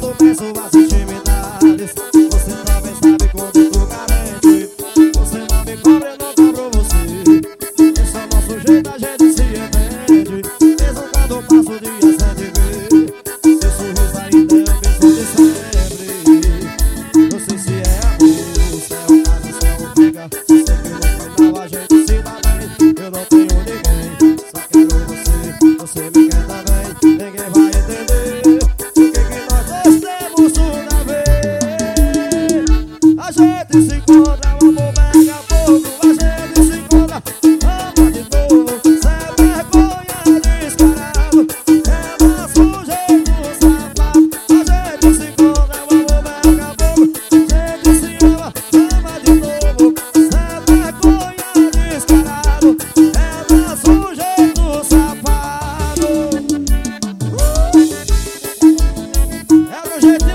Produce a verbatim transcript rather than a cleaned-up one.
quando peço as intimidades. Você também sabe quando eu tô carente. Você não me cobra, eu não cobro você. Esse é o nosso jeito, a gente se entende. Mesmo quando passo o dia sem te ver, seu sorriso ainda é o mesmo de sempre. Não sei se é amor, se é o caso, se é o briga. Se sei que no final a gente se dá bem. Eu não tenho ninguém, só quero você. Você me quer também, ninguém vai entender o que que nós dois temos tudo a ver. A gente se encontra, o amor pega fogo. A gente se encontra, ama de novo. Sem vergonha, descarado, é nosso jeito safado. A gente se encontra, o amor pega fogo. A gente se ama, ama de novo. Sem vergonha, descarado, é nosso jeito safado. É o jeito